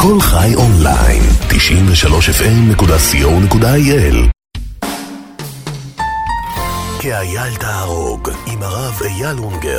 כל חי אונליין, 93fm.co.il. כאייל תהרוג, עם הרב אייל אונגר.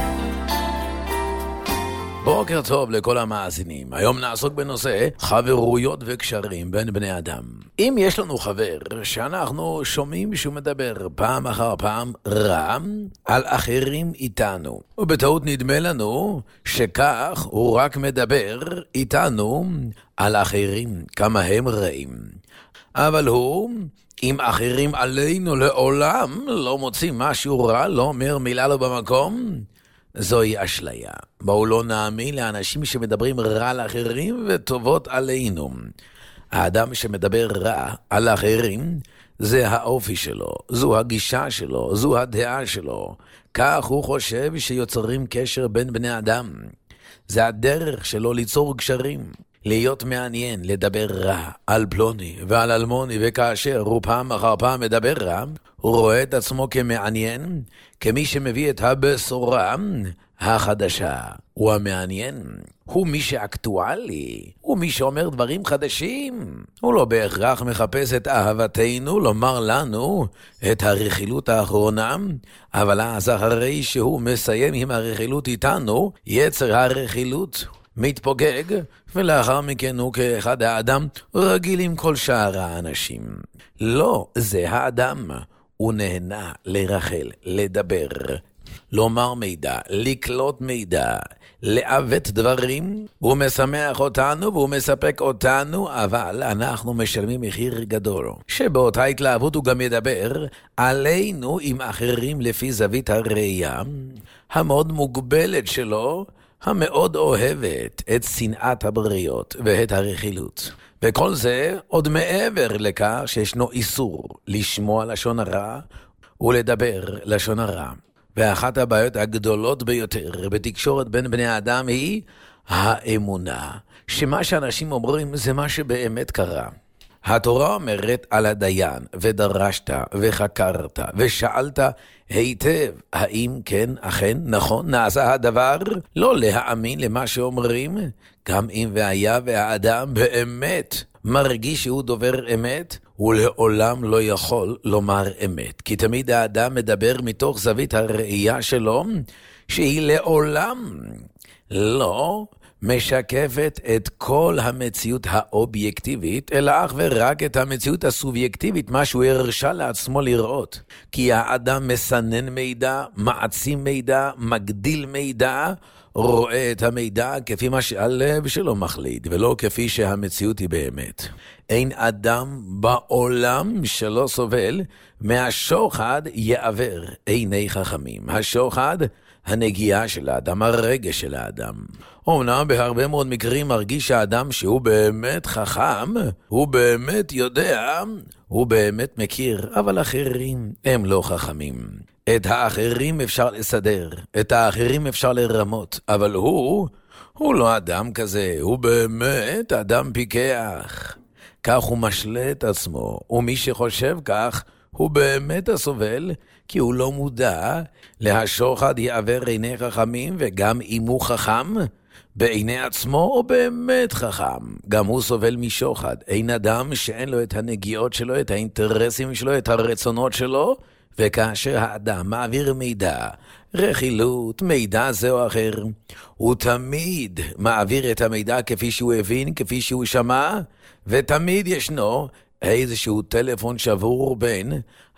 בוקר טוב לכל המאזינים. היום נעסוק בנושא חברויות וקשרים בין בני אדם. אם יש לנו חבר שאנחנו שומעים שהוא מדבר פעם אחר פעם רע על אחרים איתנו, ובטעות נדמה לנו שכך הוא רק מדבר איתנו על אחרים, כמה הם רעים. אבל הוא עם אחרים עלינו לעולם לא מוציא משהו רע, לא אומר מילה לא במקום, זוהי אשליה. בואו לא נאמין לאנשים שמדברים רע לאחרים וטובות עלינו. האדם שמדבר רע על האחרים, זה האופי שלו, זו הגישה שלו, זו הדעה שלו. כך הוא חושב שיוצרים קשר בין בני אדם. זה הדרך שלו ליצור קשרים. להיות מעניין, לדבר רע על פלוני ועל אלמוני, וכאשר הוא פעם אחר פעם מדבר רע, הוא רואה את עצמו כמעניין, כמי שמביא את הבשורה החדשה. הוא המעניין, הוא מי שאקטואלי, הוא מי שאומר דברים חדשים. הוא לא בהכרח מחפש את אהבתנו, לומר לנו את הרכילות האחרונה, אבל אז אחרי שהוא מסיים עם הרכילות איתנו, יצר הרכילות מתפוגג, ולאחר מכן הוא כאחד האדם רגיל עם כל שאר האנשים. לא, זה האדם. הוא נהנה לרחל, לדבר, לומר מידע, לקלוט מידע, לעוות דברים. הוא משמח אותנו והוא מספק אותנו, אבל אנחנו משלמים מחיר גדול. שבאותה התלהבות הוא גם ידבר עלינו עם אחרים לפי זווית הראייה המאוד מוגבלת שלו, המאוד אוהבת את שנאת הבריות ואת הרכילות. וכל זה עוד מעבר לכך שישנו איסור לשמוע לשון הרע ולדבר לשון הרע. ואחת הבעיות הגדולות ביותר בתקשורת בין בני האדם היא האמונה, שמה שאנשים אומרים זה מה שבאמת קרה. התורה אומרת על הדיין, ודרשת וחקרת ושאלת היטב, האם כן, אכן, נכון, נעשה הדבר? לא להאמין למה שאומרים, גם אם והיה והאדם באמת מרגיש שהוא דובר אמת, הוא לעולם לא יכול לומר אמת. כי תמיד האדם מדבר מתוך זווית הראייה שלו, שהיא לעולם לא משקפת את כל המציאות האובייקטיבית, אלא אך ורק את המציאות הסובייקטיבית, מה שהוא הרשה לעצמו לראות. כי האדם מסנן מידע, מעצים מידע, מגדיל מידע, רואה את המידע כפי מה שהלב שלו מחליט, ולא כפי שהמציאות היא באמת. אין אדם בעולם שלא סובל מהשוחד יעבר עיני חכמים. השוחד, הנגיעה של האדם, הרגש של האדם. אומנם בהרבה מאוד מקרים מרגיש האדם שהוא באמת חכם, הוא באמת יודע, הוא באמת מכיר, אבל אחרים הם לא חכמים. את האחרים אפשר לסדר, את האחרים אפשר לרמות, אבל הוא לא אדם כזה, הוא באמת אדם פיקח. כך הוא משלה את עצמו, ומי שחושב כך, הוא באמת הסובל, כי הוא לא מודע להשוחד יעבר עיני חכמים, וגם אם הוא חכם, בעיני עצמו הוא באמת חכם. גם הוא סובל משוחד. אין אדם שאין לו את הנגיעות שלו, את האינטרסים שלו, את הרצונות שלו, וכאשר האדם מעביר מידע, רכילות, מידע זה או אחר, הוא תמיד מעביר את המידע כפי שהוא הבין, כפי שהוא שמע, ותמיד ישנו איזשהו טלפון שבור בין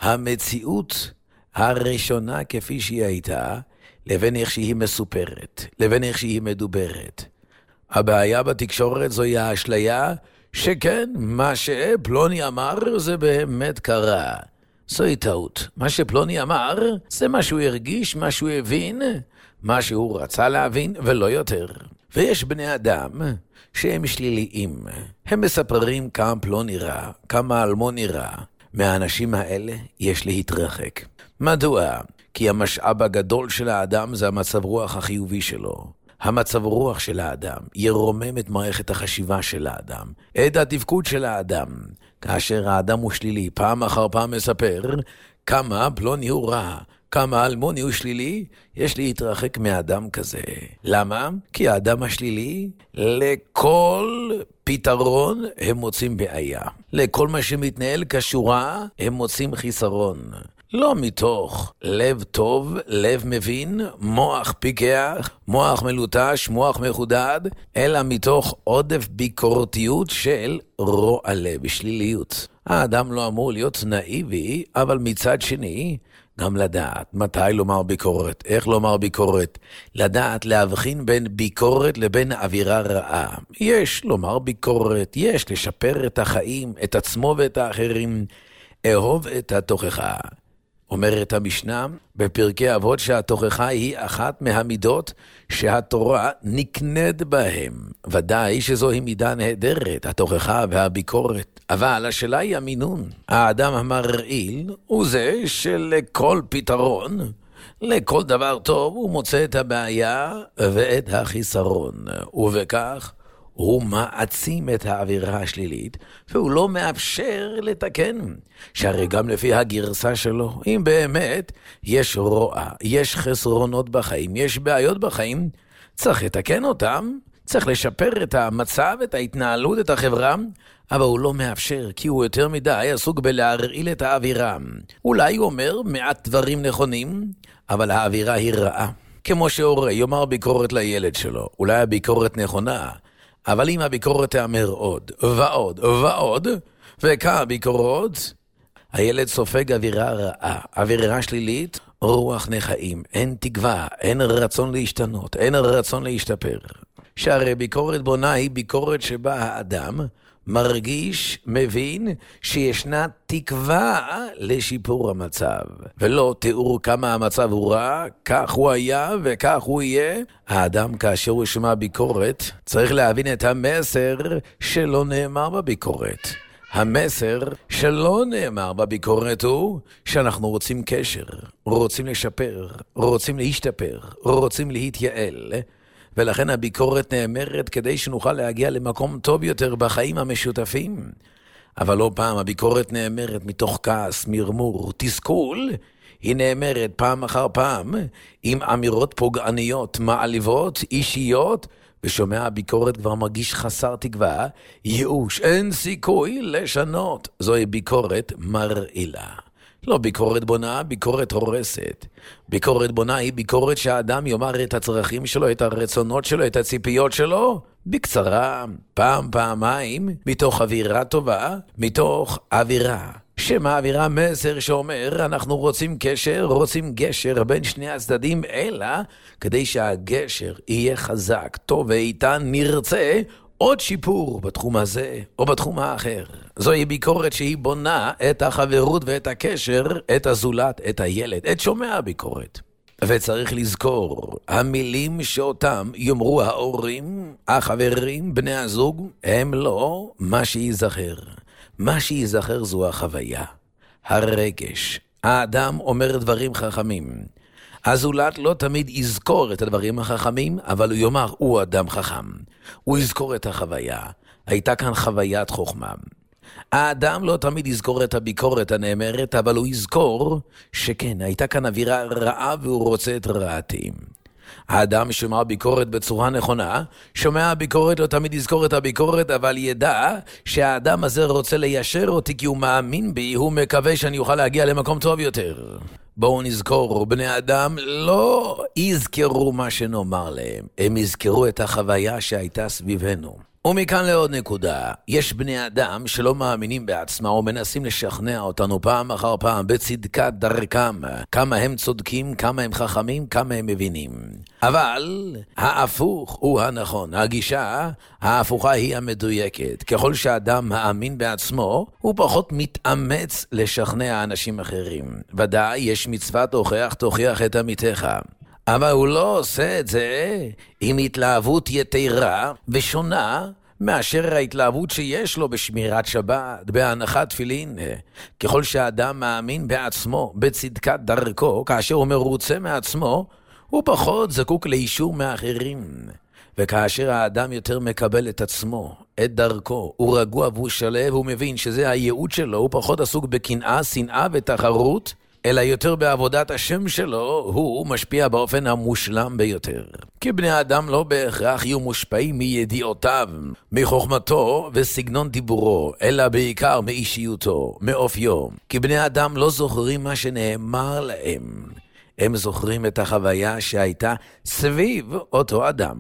המציאות הראשונה כפי שהיא הייתה, לבין איך שהיא מסופרת, לבין איך שהיא מדוברת. הבעיה בתקשורת זוהי האשליה שכן, מה שפלוני אמר זה באמת קרה. זוהי טעות. מה שפלוני אמר זה מה שהוא הרגיש, מה שהוא הבין, מה שהוא רצה להבין ולא יותר. ויש בני אדם שהם שליליים. הם מספרים כמה פלוני רע, כמה אלמוני רע. מהאנשים האלה יש להתרחק. מדוע? כי המשאב הגדול של האדם זה המצב רוח החיובי שלו. המצב רוח של האדם ירומם את מערכת החשיבה של האדם, את התפקוד של האדם. כאשר האדם הוא שלילי, פעם אחר פעם מספר כמה פלוני הוא רע, כמה אלמוני הוא שלילי, יש להתרחק מאדם כזה. למה? כי האדם השלילי לכל פתרון הם מוצאים בעיה. לכל מה שמתנהל כשורה הם מוצאים חיסרון. לא מתוך לב טוב, לב מבין, מוח פיקח, מוח מלוטש, מוח מחודד, אלא מתוך עודף ביקורתיות של רוע לב, שליליות. האדם לא אמור להיות נאיבי, אבל מצד שני, גם לדעת מתי לומר ביקורת, איך לומר ביקורת, לדעת להבחין בין ביקורת לבין אווירה רעה. יש לומר ביקורת, יש לשפר את החיים, את עצמו ואת האחרים, אהוב את התוכחה. אומרת המשנה בפרקי אבות שהתוכחה היא אחת מהמידות שהתורה נקנד בהם. ודאי שזוהי מידה נהדרת, התוכחה והביקורת. אבל השאלה היא המינון. האדם המרעיל הוא זה שלכל פתרון, לכל דבר טוב, הוא מוצא את הבעיה ואת החיסרון. ובכך הוא מעצים את האווירה השלילית, והוא לא מאפשר לתקן. שהרי גם לפי הגרסה שלו, אם באמת יש רוע, יש חסרונות בחיים, יש בעיות בחיים, צריך לתקן אותם, צריך לשפר את המצב, את ההתנהלות, את החברה, אבל הוא לא מאפשר, כי הוא יותר מדי עסוק בלהרעיל את האווירה. אולי הוא אומר מעט דברים נכונים, אבל האווירה היא רעה. כמו שהורה יאמר ביקורת לילד שלו, אולי הביקורת נכונה, אבל אם הביקורת תאמר עוד ועוד ועוד, וכמה ביקורות, הילד סופג אווירה רעה, אווירה שלילית, רוח נחיים, אין תקווה, אין רצון להשתנות, אין רצון להשתפר. שהרי ביקורת בונה היא ביקורת שבה האדם מרגיש, מבין, שישנה תקווה לשיפור המצב. ולא תיאור כמה המצב הוא רע, כך הוא היה וכך הוא יהיה. האדם כאשר הוא שומע ביקורת, צריך להבין את המסר שלא נאמר בביקורת. המסר שלא נאמר בביקורת הוא שאנחנו רוצים קשר, רוצים לשפר, רוצים להשתפר, רוצים להתייעל. ולכן הביקורת נאמרת כדי שנוכל להגיע למקום טוב יותר בחיים המשותפים. אבל לא פעם הביקורת נאמרת מתוך כעס, מרמור, תסכול. היא נאמרת פעם אחר פעם עם אמירות פוגעניות, מעליבות, אישיות, ושומע הביקורת כבר מרגיש חסר תקווה, ייאוש, אין סיכוי לשנות. זוהי ביקורת מרעילה. לא ביקורת בונה, ביקורת הורסת. ביקורת בונה היא ביקורת שהאדם יאמר את הצרכים שלו, את הרצונות שלו, את הציפיות שלו, בקצרה, פעם, פעמיים, מתוך אווירה טובה, מתוך אווירה שמעבירה מסר שאומר, אנחנו רוצים קשר, רוצים גשר בין שני הצדדים, אלא כדי שהגשר יהיה חזק, טוב ואיתן, נרצה עוד שיפור בתחום הזה או בתחום האחר. זוהי ביקורת שהיא בונה את החברות ואת הקשר, את הזולת, את הילד, את שומע הביקורת. וצריך לזכור, המילים שאותם יאמרו ההורים, החברים, בני הזוג, הם לא מה שיזכר. מה שיזכר זו החוויה, הרגש. האדם אומר דברים חכמים. הזולת לא תמיד יזכור את הדברים החכמים, אבל הוא יאמר, הוא אדם חכם. הוא יזכור את החוויה. הייתה כאן חוויית חוכמה. האדם לא תמיד יזכור את הביקורת הנאמרת, אבל הוא יזכור שכן, הייתה כאן אווירה רעה והוא רוצה את רעתי. האדם שומע ביקורת בצורה נכונה, שומע ביקורת לא תמיד יזכור את הביקורת, אבל ידע שהאדם הזה רוצה ליישר אותי כי הוא מאמין בי, הוא מקווה שאני אוכל להגיע למקום טוב יותר. בואו נזכור, בני אדם לא יזכרו מה שנאמר להם, הם יזכרו את החוויה שהייתה סביבנו. ומכאן לעוד נקודה, יש בני אדם שלא מאמינים בעצמם ומנסים לשכנע אותנו פעם אחר פעם בצדקת דרכם, כמה הם צודקים, כמה הם חכמים, כמה הם מבינים. אבל ההפוך הוא הנכון, הגישה ההפוכה היא המדויקת. ככל שאדם מאמין בעצמו, הוא פחות מתאמץ לשכנע אנשים אחרים. ודאי יש מצוות תוכיח את עמיתך. אבל הוא לא עושה את זה עם התלהבות יתרה ושונה מאשר ההתלהבות שיש לו בשמירת שבת, בהנחת תפילין. ככל שהאדם מאמין בעצמו, בצדקת דרכו, כאשר הוא מרוצה מעצמו, הוא פחות זקוק לאישור מאחרים. וכאשר האדם יותר מקבל את עצמו, את דרכו, הוא רגוע והוא שלב, הוא מבין שזה הייעוד שלו, הוא פחות עסוק בקנאה, שנאה ותחרות, אלא יותר בעבודת השם שלו, הוא משפיע באופן המושלם ביותר. כי בני האדם לא בהכרח יהיו מושפעים מידיעותיו, מחוכמתו וסגנון דיבורו, אלא בעיקר מאישיותו, מאופיו. כי בני האדם לא זוכרים מה שנאמר להם, הם זוכרים את החוויה שהייתה סביב אותו אדם.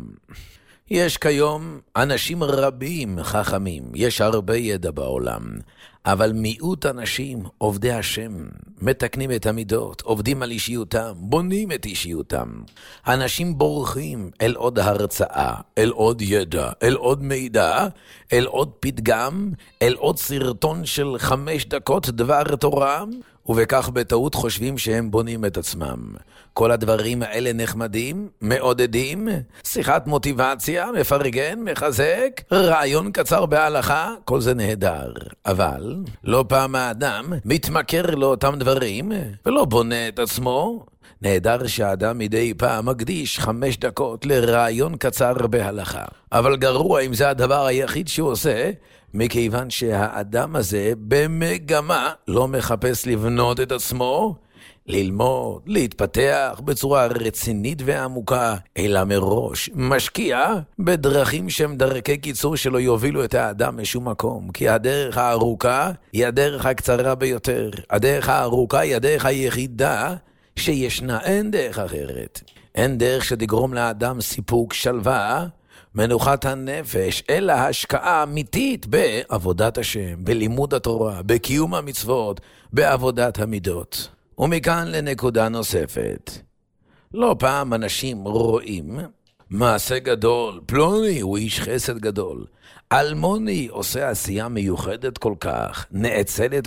יש כיום אנשים רבים חכמים, יש הרבה ידע בעולם, אבל מיעוט אנשים עובדי השם, מתקנים את המידות, עובדים על אישיותם, בונים את אישיותם. אנשים בורחים אל עוד הרצאה, אל עוד ידע, אל עוד מידע, אל עוד פתגם, אל עוד סרטון של 5 דקות דבר תורה, ובכך בטעות חושבים שהם בונים את עצמם. כל הדברים האלה נחמדים, מעודדים, שיחת מוטיבציה, מפרגן, מחזק, רעיון קצר בהלכה, כל זה נהדר. אבל לא פעם האדם מתמכר לאותם דברים ולא בונה את עצמו. נהדר שהאדם מדי פעם מקדיש 5 דקות לרעיון קצר בהלכה. אבל גרוע אם זה הדבר היחיד שהוא עושה, מכיוון שהאדם הזה במגמה לא מחפש לבנות את עצמו, ללמוד, להתפתח בצורה רצינית ועמוקה, אלא מראש משקיע בדרכים שהם דרכי קיצור שלא יובילו את האדם משום מקום. כי הדרך הארוכה היא הדרך הקצרה ביותר. הדרך הארוכה היא הדרך היחידה שישנה, אין דרך אחרת. אין דרך שתגרום לאדם סיפוק, שלווה, מנוחת הנפש, אלא השקעה אמיתית בעבודת השם, בלימוד התורה, בקיום המצוות, בעבודת המידות. ומכאן לנקודה נוספת. לא פעם אנשים רואים מעשה גדול, פלוני הוא איש חסד גדול, אלמוני עושה עשייה מיוחדת כל כך, נאצלת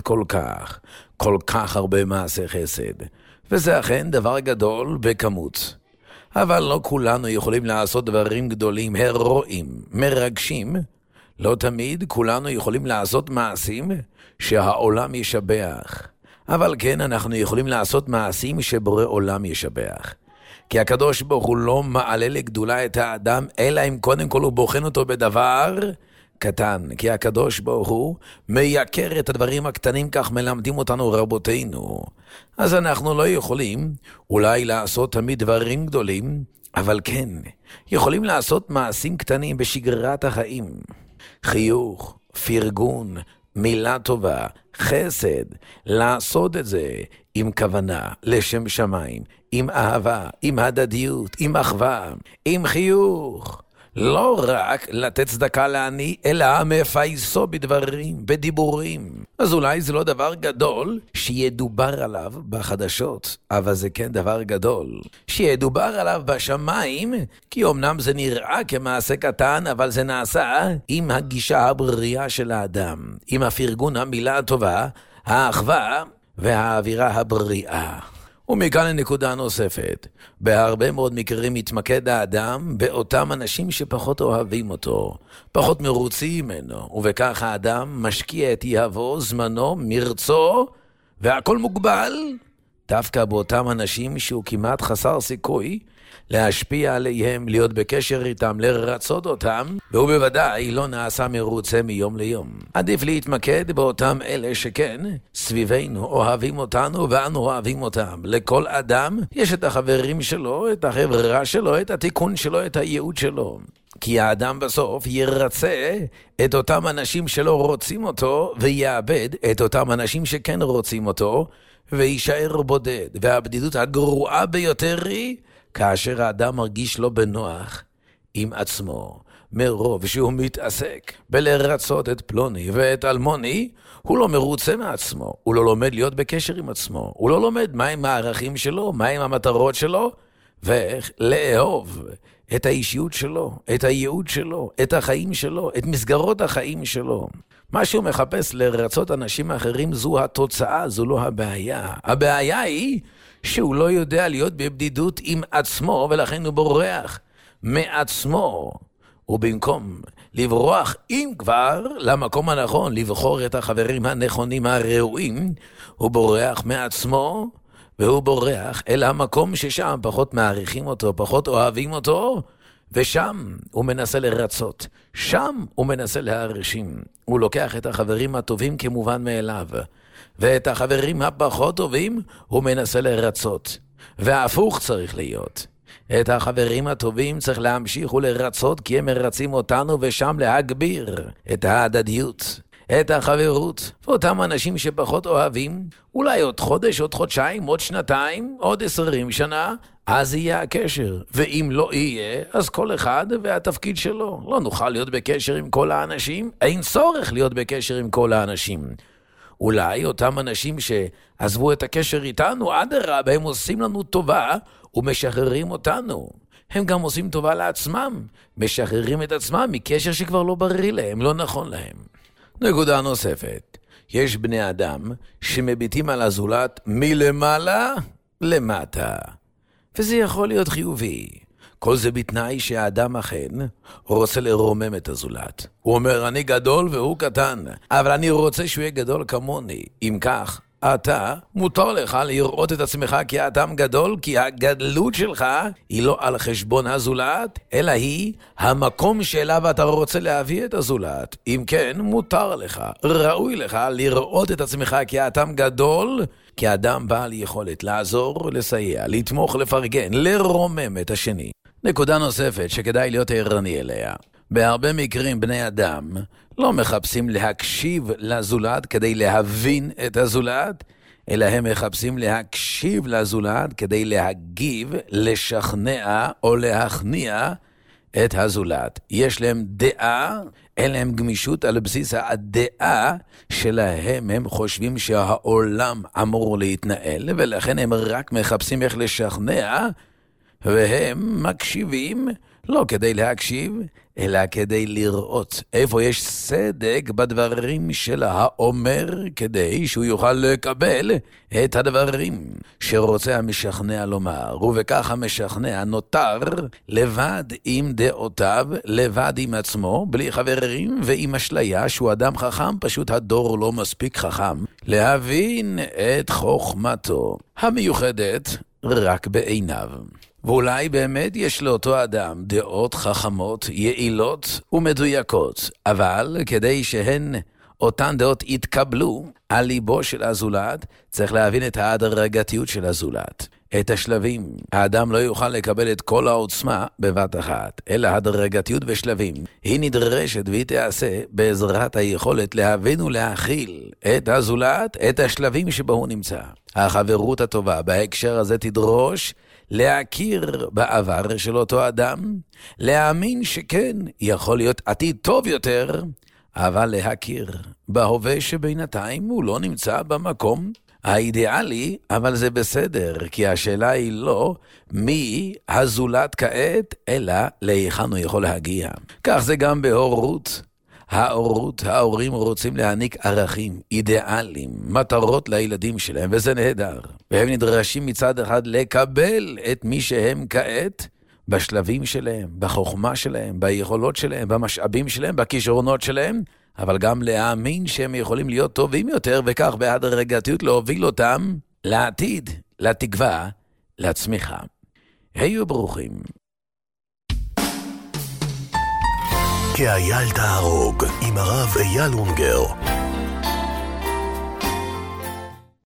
כל כך הרבה מעשה חסד. וזה אכן דבר גדול בכמות. אבל לא כולנו יכולים לעשות דברים גדולים, הרואיים, מרגשים. לא תמיד כולנו יכולים לעשות מעשים שהעולם ישבח. אבל כן, אנחנו יכולים לעשות מעשים שבורא עולם ישבח. כי הקדוש ברוך הוא לא מעלה לגדולה את האדם, אלא אם קודם כל הוא בוחן אותו בדבר קטן. כי הקדוש ברוך הוא מייקר את הדברים הקטנים, כך מלמדים אותנו רבותינו. אז אנחנו לא יכולים אולי לעשות תמיד דברים גדולים, אבל כן, יכולים לעשות מעשים קטנים בשגרת החיים. חיוך, פרגון, מילה טובה, חסד, לעשות את זה עם כוונה, לשם שמיים, עם אהבה, עם הדדיות, עם אחווה, עם חיוך. לא רק לתת צדקה לעני, אלא מפייסו בדברים, בדיבורים. אז אולי זה לא דבר גדול שידובר עליו בחדשות, אבל זה כן דבר גדול שידובר עליו בשמיים, כי אמנם זה נראה כמעשה קטן, אבל זה נעשה עם הגישה הבריאה של האדם, עם הפרגון, המילה הטובה, האחווה והאווירה הבריאה. ומכאן לנקודה נוספת. בהרבה מאוד מקרים מתמקד האדם באותם אנשים שפחות אוהבים אותו, פחות מרוצים ממנו, ובכך האדם משקיע את יהבו, זמנו, מרצו, והכל מוגבל דווקא באותם אנשים שהוא כמעט חסר סיכוי להשפיע עליהם, להיות בקשר איתם, לרצות אותם, והוא בוודאי לא נעשה מרוצה מיום ליום. עדיף להתמקד באותם אלה שכן, סביבנו אוהבים אותנו ואנו אוהבים אותם. לכל אדם יש את החברים שלו, את החברה שלו, את התיקון שלו, את הייעוד שלו. כי האדם בסוף ירצה את אותם אנשים שלא רוצים אותו, ויאבד את אותם אנשים שכן רוצים אותו, ויישאר בודד. והבדידות הגרועה ביותר היא כאשר האדם מרגיש לא בנוח עם עצמו, מרוב שהוא מתעסק בלרצות את פלוני ואת אלמוני, הוא לא מרוצה מעצמו, הוא לא לומד להיות בקשר עם עצמו, הוא לא לומד מהם הערכים שלו, מהם המטרות שלו, ואיך לאהוב את האישיות שלו, את הייעוד שלו, את החיים שלו, את מסגרות החיים שלו. מה שהוא מחפש לרצות אנשים אחרים זו התוצאה, זו לא הבעיה. הבעיה היא שהוא לא יודע להיות בבדידות עם עצמו, ולכן הוא בורח מעצמו. ובמקום לברוח, אם כבר, למקום הנכון, לבחור את החברים הנכונים הראויים, הוא בורח מעצמו, והוא בורח אל המקום ששם פחות מעריכים אותו, פחות אוהבים אותו, ושם הוא מנסה לרצות, שם הוא מנסה להרשים. הוא לוקח את החברים הטובים כמובן מאליו, ואת החברים הפחות טובים הוא מנסה לרצות. וההפוך צריך להיות. את החברים הטובים צריך להמשיך ולרצות, כי הם מרצים אותנו, ושם להגביר את ההדדיות, את החברות. ואותם אנשים שפחות אוהבים, אולי עוד חודש, עוד חודשיים, עוד שנתיים, עוד 20 שנה, אז יהיה הקשר. ואם לא יהיה, אז כל אחד והתפקיד שלו. לא נוכל להיות בקשר עם כל האנשים, אין צורך להיות בקשר עם כל האנשים. אולי אותם אנשים שעזבו את הקשר איתנו, אדרבה, הם עושים לנו טובה ומשחררים אותנו. הם גם עושים טובה לעצמם, משחררים את עצמם מקשר שכבר לא בריא להם, לא נכון להם. נקודה נוספת, יש בני אדם שמביטים על הזולת מלמעלה למטה, וזה יכול להיות חיובי. כל זה בתנאי שהאדם אכן רוצה לרומם את הזולת. הוא אומר, אני גדול והוא קטן, אבל אני רוצה שהוא יהיה גדול כמוני. אם כך, אתה, מותר לך לראות את עצמך כאדם גדול, כי הגדלות שלך היא לא על חשבון הזולת, אלא היא המקום שאליו אתה רוצה להביא את הזולת. אם כן, מותר לך, ראוי לך לראות את עצמך כאדם גדול, כאדם בעל יכולת לעזור, לסייע, לתמוך, לפרגן, לרומם את השני. נקודה נוספת שכדאי להיות ערני אליה. בהרבה מקרים בני אדם לא מחפשים להקשיב לזולת כדי להבין את הזולת, אלא הם מחפשים להקשיב לזולת כדי להגיב, לשכנע או להכניע את הזולת. יש להם דעה, אין להם גמישות על בסיס הדעה שלהם. הם חושבים שהעולם אמור להתנהל, ולכן הם רק מחפשים איך לשכנע, והם מקשיבים לא כדי להקשיב, אלא כדי לראות איפה יש סדק בדברים של האומר, כדי שהוא יוכל לקבל את הדברים שרוצה המשכנע לומר. ובכך המשכנע נותר לבד עם דעותיו, לבד עם עצמו, בלי חברים ועם אשליה שהוא אדם חכם. פשוט הדור לא מספיק חכם להבין את חוכמתו המיוחדת רק בעיניו. ואולי באמת יש לאותו אדם דעות חכמות, יעילות ומדויקות, אבל כדי שהן אותן דעות יתקבלו על ליבו של הזולת, צריך להבין את ההדרגתיות של הזולת, את השלבים. האדם לא יוכל לקבל את כל העוצמה בבת אחת, אלא הדרגתיות ושלבים. היא נדרשת והיא תעשה בעזרת היכולת להבין ולהכיל את הזולת, את השלבים שבו הוא נמצא. החברות הטובה בהקשר הזה תדרוש להכיר בעבר של אותו אדם, להאמין שכן, יכול להיות עתיד טוב יותר, אבל להכיר בהווה שבינתיים הוא לא נמצא במקום האידיאלי, אבל זה בסדר, כי השאלה היא לא מי הזולת כעת, אלא להיכן הוא יכול להגיע. כך זה גם בהורות. ההורים רוצים להעניק ערכים, אידיאלים, מטרות לילדים שלהם, וזה נהדר. והם נדרשים מצד אחד לקבל את מי שהם כעת, בשלבים שלהם, בחוכמה שלהם, ביכולות שלהם, במשאבים שלהם, בכישרונות שלהם, אבל גם להאמין שהם יכולים להיות טובים יותר, וכך בהדרגתיות להוביל אותם לעתיד, לתקווה, לצמיחה. היו ברוכים. כאייל תהרוג עם הרב אייל אונגר.